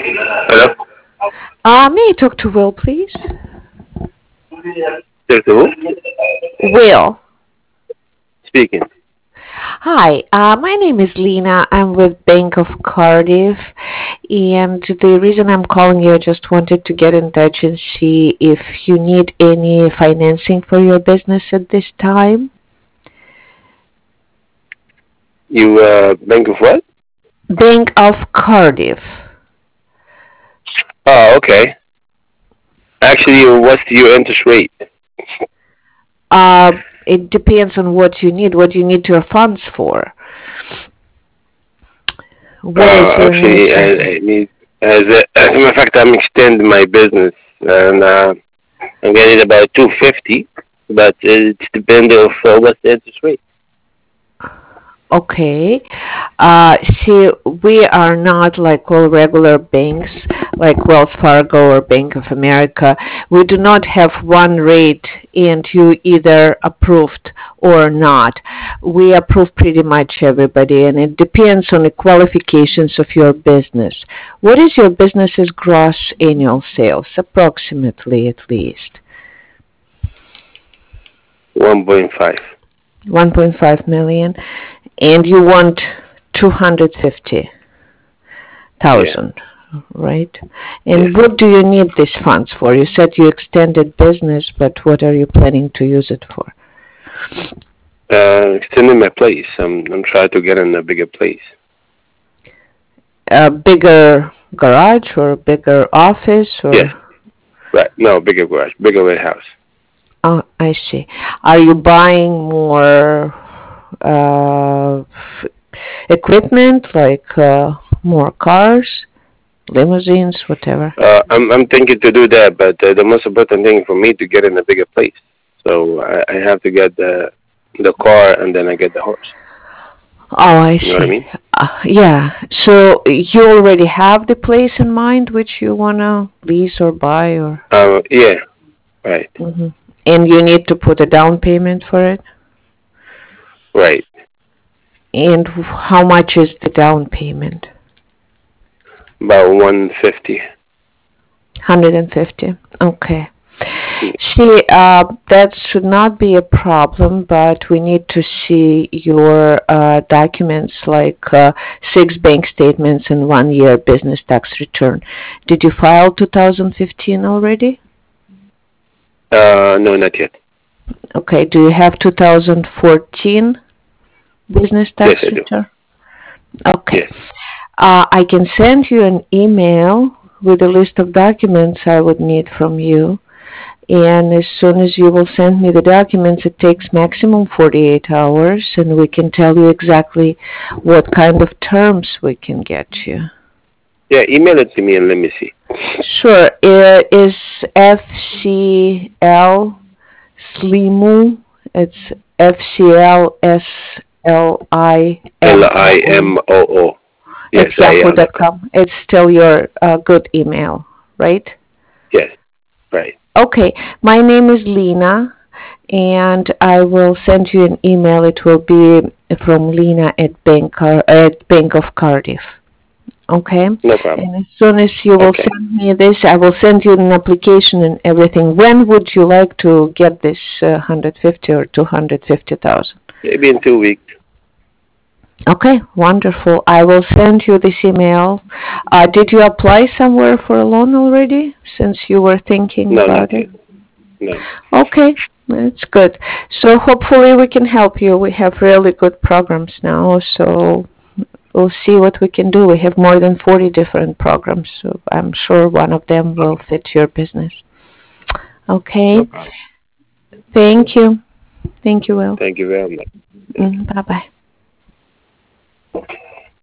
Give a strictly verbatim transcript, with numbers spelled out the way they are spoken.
Hello? Uh, may I talk to Will, please? There's who? Will. Speaking. Hi, uh, my name is Lena. I'm with Bank of Cardiff, and the reason I'm calling you, I just wanted to get in touch and see if you need any financing for your business at this time. You, uh, Bank of what? Bank of Cardiff. Oh, okay. Actually, what's your interest rate? Uh, it depends on what you need, what you need your funds for. What is Uh, your actually, I, need? I need, as a, as a matter of fact, I'm extending my business, and uh, I'm getting about two fifty, but it's depending of uh, what's the interest rate. Okay. Uh, see, we are not like all regular banks, like Wells Fargo or Bank of America. We do not have one rate and you either approved or not. We approve pretty much everybody, and it depends on the qualifications of your business. What is your business's gross annual sales, approximately at least? one point five. one point five million. And you want two hundred fifty Yeah. thousand, right? Yes. And what do you need these funds for? You said you extended business, but what are you planning to use it for? Uh, extending my place. I'm, I'm trying to get in a bigger place. A bigger garage or a bigger office Yes. or? Right. No, bigger garage, bigger warehouse. Oh, I see. Are you buying more uh, equipment, like uh, more cars, limousines, whatever? Uh, I'm I'm thinking to do that, but uh, the most important thing for me to get in a bigger place. So I, I have to get the the car and then I get the horse. Oh, I You know what I see. mean? Uh, yeah. So you already have the place in mind which you wanna lease or buy, or? Uh, yeah. Right. Hmm. And you need to put a down payment for it. Right. And how much is the down payment? About one fifty. Hundred and fifty. Okay. Yeah. See, uh, that should not be a problem, but we need to see your uh, documents like uh, six bank statements and one year business tax return. Did you file two thousand fifteen already? Uh, no, not yet. Okay. Do you have two thousand fourteen business Yes, tax I do. return? Okay. Yes. Uh, I can send you an email with a list of documents I would need from you. And as soon as you will send me the documents, it takes maximum forty-eight hours, and we can tell you exactly what kind of terms we can get you. Yeah. Email it to me and let me see. Sure. It is F C L Slimu. It's F C L S L I L M I O M N O O. at Yes, yahoo yahoo dot dot com. com. It's still your uh, good email, right? Yes. Right. Okay. My name is Lena, and I will send you an email. It will be from Lena at Bank Car- at Bank of Cardiff. Okay, No problem. and as soon as you will Okay. send me this, I will send you an application and everything. When would you like to get this uh, hundred fifty or two hundred fifty thousand? Maybe in two weeks. Okay, wonderful. I will send you this email. Uh, did you apply somewhere for a loan already? Since you were thinking No, not about it. yet. No. Okay, that's good. So hopefully we can help you. We have really good programs now, so we'll see what we can do. We have more than forty different programs, so I'm sure one of them will fit your business. Okay, No problem. thank you. Thank you, Will. Thank you very much. Thank Mm, bye-bye. you.